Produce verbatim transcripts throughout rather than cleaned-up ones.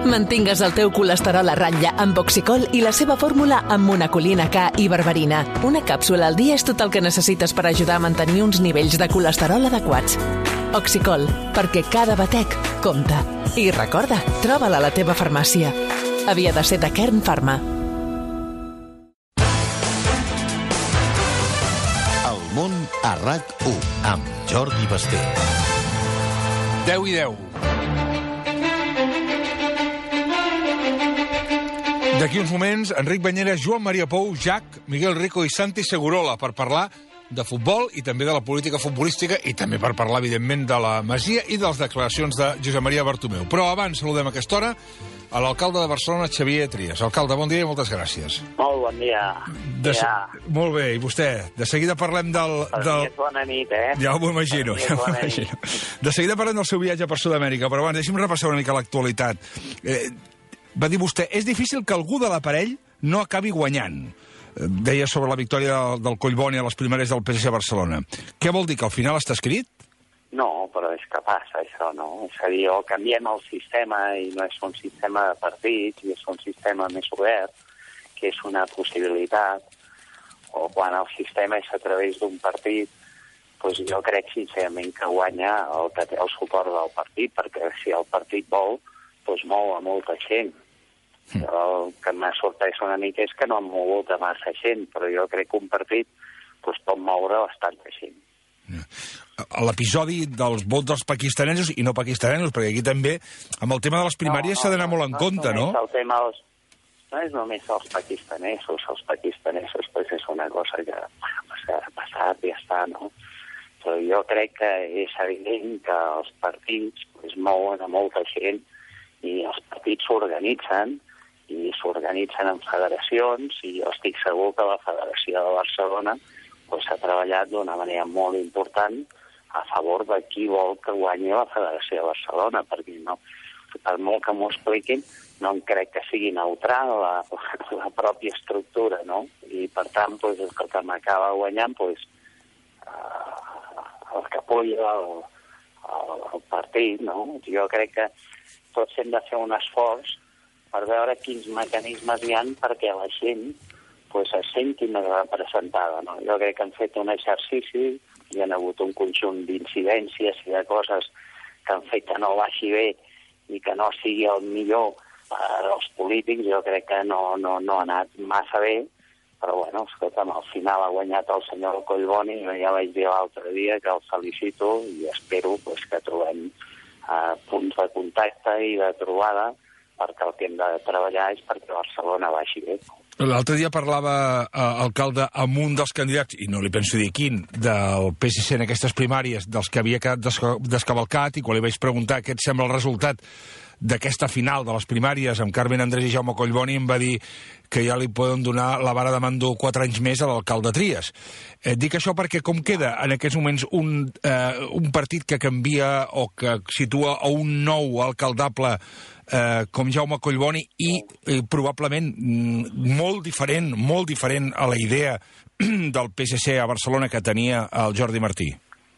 Mantingues el teu colesterol a ratlla amb Oxicol i la seva fórmula amb monacolina K i berberina. Una càpsula al dia és tot el que necessites per ajudar a mantenir uns nivells de colesterol adequats. Oxicol, perquè cada batec compta. I recorda, troba-la a la teva farmàcia. Havia de ser de Kern Pharma. El món a RAC u, amb Jordi Basté. deu i deu. D'aquí uns moments, Enric Banyera, Joan Maria Pou, Jack, Miguel Rico i Santi Segurola per parlar de futbol i també de la política futbolística i també per parlar, evidentment, de la Masia i de les declaracions de Josep Maria Bartomeu. Però abans saludem a aquesta hora a l'alcalde de Barcelona, Xavier Trias. Alcalde, bon dia i moltes gràcies. Molt bon dia. De... Ja. Molt bé, i vostè? De seguida parlem del... Per del... mi és bona nit, eh? Ja m'ho imagino, ja m'ho imagino. De seguida parlem del seu viatge per Sud-amèrica, però abans deixi'm repassar una mica l'actualitat. Eh, va dir vostè, és difícil que algú de l'aparell no acabi guanyant. Eh, deia sobre la victòria del, del Collboni a les primàries del P S C a Barcelona. Què vol dir, que al final està escrit? No, però és que passa això, no? És a dir, o canviem el sistema i no és un sistema de partits, i és un sistema més obert, que és una possibilitat, o quan el sistema és a través d'un partit, doncs jo crec sincerament que guanya el que té el suport del partit, perquè si el partit vol, doncs mou a molta gent. Mm. El que m'ha sorprès una mica és que no han mogut a massa gent, però jo crec que un partit doncs, pot moure bastanta gent. L'episodi dels vots dels pakistanesos i no pakistanesos, perquè aquí també, amb el tema de les primàries, no, s'ha d'anar molt en no, compte, no? El tema dels, no és només els pakistanesos, els pakistanesos pues és una cosa que bueno, ha passat i ja està, no? Però jo crec que és evident que els partits pues, mouen a molta gent i els partits s'organitzen i s'organitzen en federacions i jo estic segur que la Federació de Barcelona pues, ha treballat d'una manera molt important a favor de qui vol que guanyi la Federació de Barcelona, perquè no, per molt que m'ho expliquin, no em crec que sigui neutral la, la pròpia estructura, no? I per tant, pues, el que m'acaba guanyant, pues, uh, el que apoya el, el, el partit, no? Jo crec que tots hem de fer un esforç per veure quins mecanismes hi ha perquè la gent pues, se senti més representada. No? Jo crec que han fet un exercici, hi ha hagut un conjunt d'incidències i de coses que han fet que no baixi bé i que no sigui el millor per als polítics. Jo crec que no, no, no ha anat massa bé, però bueno, escolta'm, al final ha guanyat el senyor Collboni, jo ja vaig dir l'altre dia que el felicito i espero pues, que trobem eh, punts de contacte i de trobada, perquè el que hem de treballar és perquè Barcelona baixi bé. L'altre dia parlava, eh, alcalde, amb un dels candidats, i no li penso dir quin, del P S C en aquestes primàries, dels que havia quedat descavalcat, i quan li vaig preguntar què et sembla el resultat d'aquesta final de les primàries amb Carmen Andrés i Jaume Collboni, em va dir que ja li poden donar la vara de mando quatre anys més a l'alcalde Trias. Eh, dic això perquè com queda en aquests moments un, eh, un partit que canvia o que situa a un nou alcaldable eh, com Jaume Collboni i eh, probablement mm, molt diferent, molt diferent a la idea del P S C a Barcelona que tenia el Jordi Martí?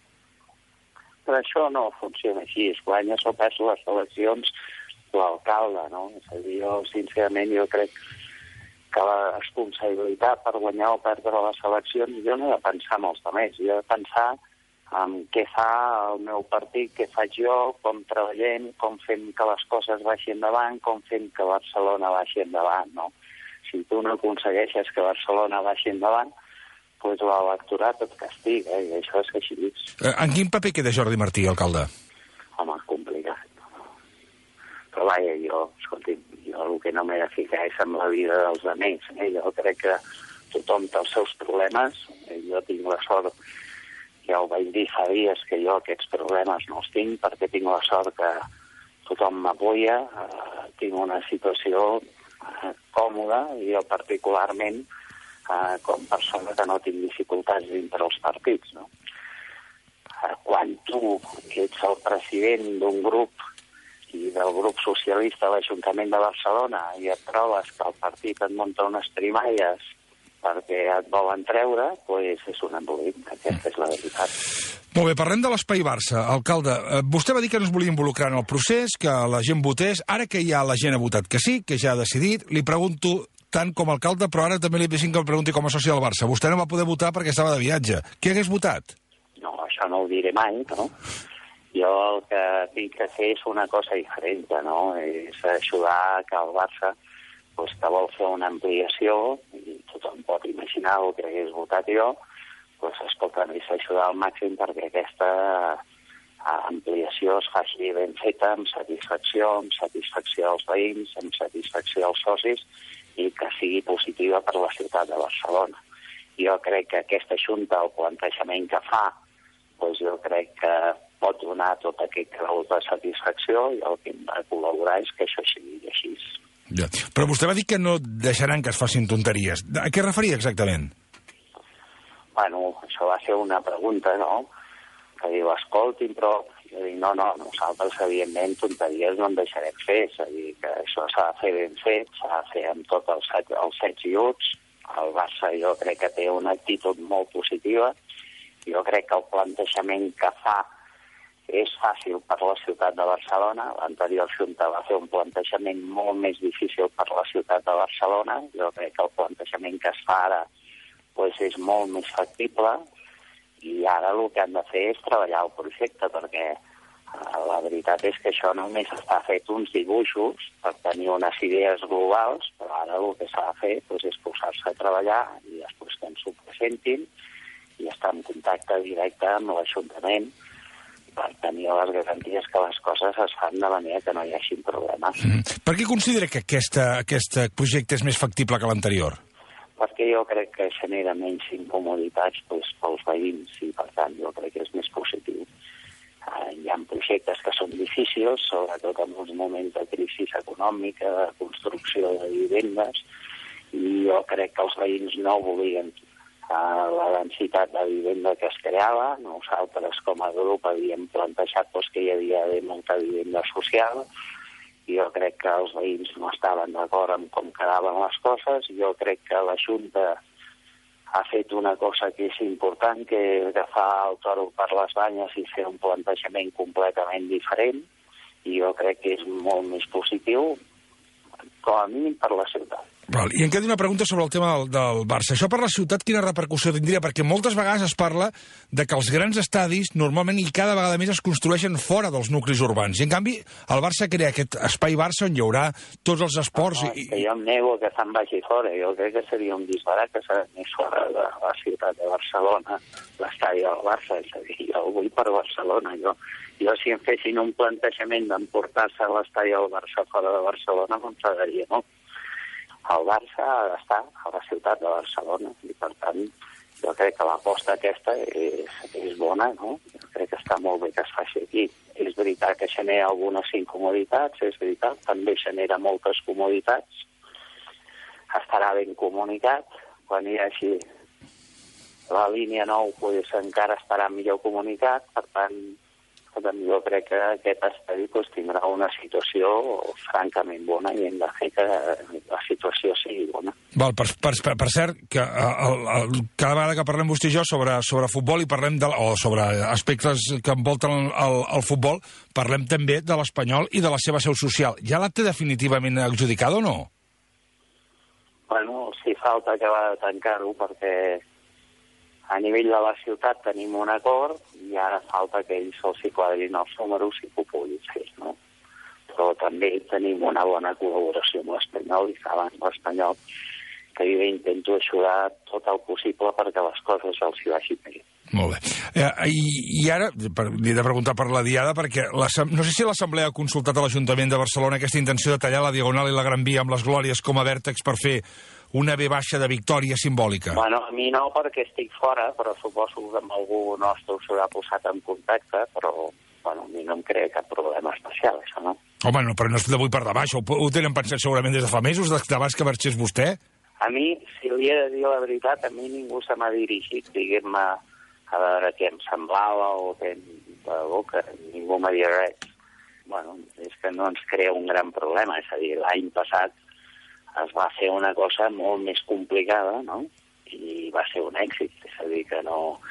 Però això no funciona així, es guanyes o perds les eleccions l'alcalde, no? És a dir, jo, sincerament, jo crec que la responsabilitat per guanyar o perdre les eleccions, jo no he de pensar en els altres, jo he de pensar en què fa el meu partit, què faig jo, com treballem, com fem que les coses baixin endavant, com fem que Barcelona baixi endavant, no? Si tu no aconsegueixes que Barcelona baixi endavant, doncs l'electorat et castiga, eh? I això és així. En quin paper queda Jordi Martí, alcalde? Home, complicat. Però vaja, jo, escolti, jo el que no m'he de ficar és en la vida dels altres. Eh? Jo crec que tothom té els seus problemes. Jo tinc la sort, ja ho vaig dir fa dies, que jo aquests problemes no els tinc, perquè tinc la sort que tothom m'apoya, eh, tinc una situació eh, còmoda, i jo particularment Uh, com a persona que no tinc dificultats dintre els partits, no? Uh, quan tu ets el president d'un grup i del grup socialista a l'Ajuntament de Barcelona i et trobes que el partit et munta unes trimalles perquè et volen treure, doncs és un embolic, aquesta és la veritat. Molt bé, parlem de l'Espai Barça. Alcalde, vostè va dir que no es volia involucrar en el procés, que la gent votés. Ara que ja la gent ha votat que sí, que ja ha decidit, li pregunto tant com a alcalde, però ara també li deixin que el pregunti com a soci del Barça. Vostè no va poder votar perquè estava de viatge. Què hagués votat? No, això no ho diré mai, no? Jo el que tinc que fer és una cosa diferent, no? És ajudar que el Barça, pues, que vol fer una ampliació, i tothom pot imaginar el que hagués votat jo, pues, escolta, és ajudar al màxim perquè aquesta ampliació es faci ben feta, amb satisfacció, amb satisfacció als veïns, amb satisfacció als socis, i que sigui positiva per la ciutat de Barcelona. Jo crec que aquesta Junta, el plantejament que fa, doncs jo crec que pot donar tot aquest grau de satisfacció, i el que hem de col·laborar és que això sigui així. Ja. Però vostè va dir que no deixaran que es facin tonteries. A què referia exactament? Bueno, això va ser una pregunta, no?, que diu, escoltin, però jo dic, no, no, nosaltres, evidentment, tonteries no en deixarem fer, és a dir, que això s'ha de fer ben fet, s'ha de fer amb tots els, els sets i uts. El Barça jo crec que té una actitud molt positiva, jo crec que el plantejament que fa és fàcil per la ciutat de Barcelona. L'anterior Junta va fer un plantejament molt més difícil per la ciutat de Barcelona. Jo crec que el plantejament que es fa ara pues, és molt més factible, i ara el que han de fer és treballar el projecte, perquè eh, la veritat és que això només està fet uns dibuixos per tenir unes idees globals, però ara el que s'ha de fer pues, és posar-se a treballar i després que ens ho presentin i estar en contacte directe amb l'Ajuntament per tenir les garanties que les coses es fan de manera que no hi hagi problemes. Mm. Per què considera que aquesta, aquest projecte és més factible que l'anterior? Perquè jo crec que genera menys incomoditats doncs, pels veïns i, per tant, jo crec que és més positiu. Uh, hi ha projectes que són difícils, sobretot en uns moments de crisi econòmica, de construcció de vivendes, i jo crec que els veïns no volien uh, la densitat de vivenda que es creava. Nosaltres, com a grup, havíem plantejat doncs, que hi havia d'haver molta vivenda social. Jo crec que els veïns no estaven d'acord amb com quedaven les coses. Jo crec que la Junta ha fet una cosa que és important, que és agafar el toro per les banyes i fer un plantejament completament diferent. I jo crec que és molt més positiu, com a mínim per la ciutat. Val. I em queda una pregunta sobre el tema del, del Barça. Això per la ciutat quina repercussió tindria? Perquè moltes vegades es parla de que els grans estadis normalment i cada vegada més es construeixen fora dels nuclis urbans. I en canvi el Barça crea aquest espai Barça on hi haurà tots els esports... No, no, i... que jo em nego que se'n vagi fora. Jo crec que seria un disbarat que s'anés fora de la ciutat de Barcelona, l'estadi del Barça. És a dir, jo ho vull per Barcelona. Jo, jo si em fessin un plantejament d'emportar-se l'estadi del Barça fora de Barcelona, m'enfadaria, no? El Barça ha d'estar a la ciutat de Barcelona i, per tant, jo crec que l'aposta aquesta és, és bona, no? Jo crec que està molt bé que es faci aquí. És veritat que genera algunes incomoditats, és veritat, també genera moltes comoditats. Estarà ben comunicat. Quan hi hagi la línia nou, pues, encara estarà millor comunicat. Per tant, jo crec que aquest estadi pues, tindrà una situació francament bona i hem de fer que la situació sigui bona. Val, per, per, per cert, que el, el, cada vegada que parlem vostè i jo sobre, sobre futbol i parlem de, o sobre aspectes que envolten el, el futbol, parlem també de l'Espanyol i de la seva seu social. Ja la té definitivament adjudicada o no? Bueno, si falta acabar de tancar-ho perquè a nivell de la ciutat tenim un acord i ara falta que ells se'ls hi quadrin els números i que ho puguin fer, no? Però també tenim una bona col·laboració amb l'Espanyol i saben l'Espanyol que jo intento ajudar tot el possible perquè les coses els hi vagin bé. Molt bé. Eh, i, I ara, per, li he de preguntar per la Diada, perquè la, no sé si l'Assemblea ha consultat a l'Ajuntament de Barcelona aquesta intenció de tallar la Diagonal i la Gran Via amb les Glòries com a vèrtex per fer una V baixa de victòria simbòlica. Bueno, a mi no, perquè estic fora, però suposo que amb algú nostre s'haurà posat en contacte, però bueno, a mi no em crea cap problema especial, això, no? Home, no, però no és d'avui per demà, això ho, ho tenen pensat segurament des de fa mesos, d'abans que marxés vostè? A mi, si li he de dir la veritat, a mi ningú se m'ha dirigit, diguem-me, a veure què em semblava o què de boca, ningú m'ha dit res. Bueno, és que no ens crea un gran problema, és a dir, l'any passat es va fer una cosa molt més complicada, no? I va ser un èxit, és a dir, que no...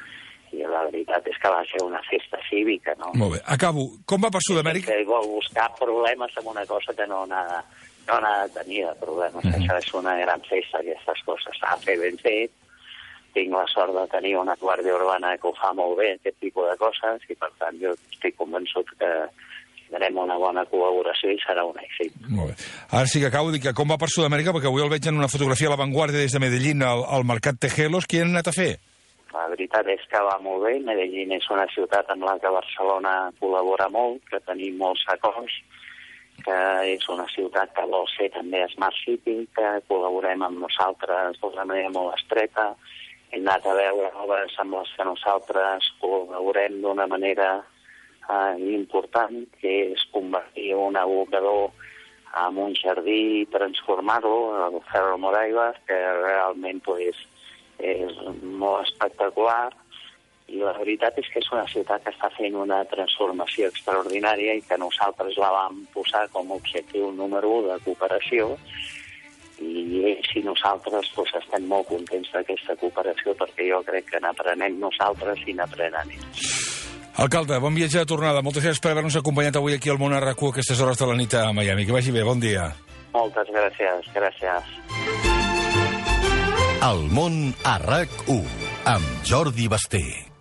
i la veritat és que va ser una festa cívica, no? Molt bé. Acabo. Com va per Sud-amèrica? Que vol buscar problemes amb una cosa que no n'ha no n'ha de tenir de problemes. Mm-hmm. Això és una gran festa, aquestes coses. S'ha de fer ben fet. Tinc la sort de tenir una guàrdia urbana que ho fa molt bé, aquest tipus de coses, i per tant jo estic convençut que tindrem una bona col·laboració i serà un èxit. Molt bé. Ara sí que acabo de dir que com va per Sud-amèrica, perquè avui el veig en una fotografia a La Vanguardia des de Medellín al, al Mercat Tejelos. Qui han anat a fer? La veritat és que va molt bé. Medellín és una ciutat amb la que Barcelona col·labora molt, que tenim molts acords, que és una ciutat que vol ser també Smart City, que col·laborem amb nosaltres d'una manera molt estreta. Hem anat a veure obres amb les que nosaltres col·laborem d'una manera eh, important, que és convertir un abocador en un jardí i transformar-lo, el Ferro Moraivas, que realment pues, és molt espectacular, i la veritat és que és una ciutat que està fent una transformació extraordinària i que nosaltres la vam posar com a objectiu número u de cooperació, i ells i nosaltres doncs, estem molt contents d'aquesta cooperació, perquè jo crec que n'aprenem nosaltres i n'aprenen ells. Alcalde, bon viatge de tornada. Moltes gràcies per haver-nos acompanyat avui aquí al Món a RAC u a aquestes hores de la nit a Miami. Que vagi bé, bon dia. Moltes gràcies, gràcies. El Món a RAC u amb Jordi Basté.